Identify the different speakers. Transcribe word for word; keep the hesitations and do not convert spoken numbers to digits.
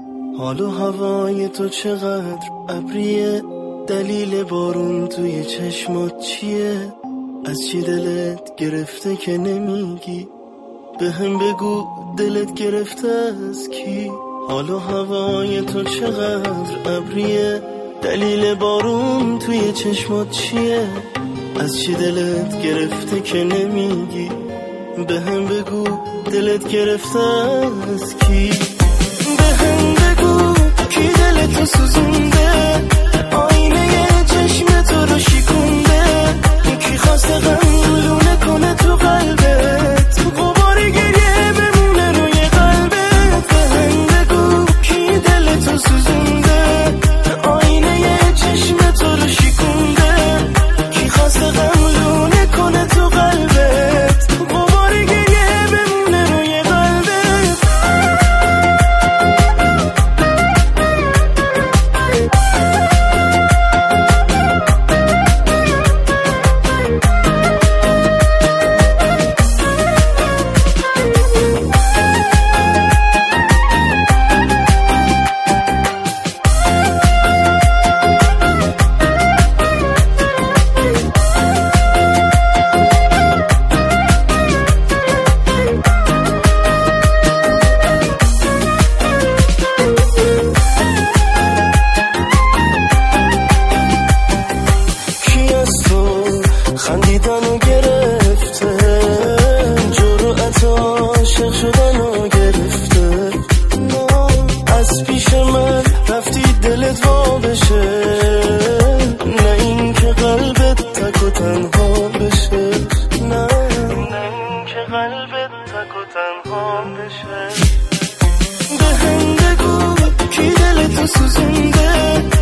Speaker 1: حال و هوای تو چقدر ابریه، دلیل بارون توی چشمات چیه؟ از چی دلت گرفته که نمیگی؟ به هم بگو دلت گرفته از کی؟ حال و هوای تو چقدر ابریه، دلیل بارون توی چشمات چیه؟ از چی دلت گرفته که نمیگی؟ به هم بگو دلت گرفته از کی؟ به هم بگو کی دلتو سوزونده، آینه چشم تو رو شکونده، کی خواسته غم لونه کنه تو قلبت، غبار گریه بمونه روی قلبت. به هم بگو کی دلتو سوزونده، آینه چشم تو رو شکونده، کی خواسته غم لونه کنه تو قلبت، غبار گریه بمونه روی قلبت. خندیدنو گرفته، جرأت عاشق شدنو گرفته، از پیش من رفتی دلت وا بشه، نه این که قلبت تک و تنها بشه، نه این که قلبت تک و تنها بشه. به هم بگو کی دلتو سوزونده،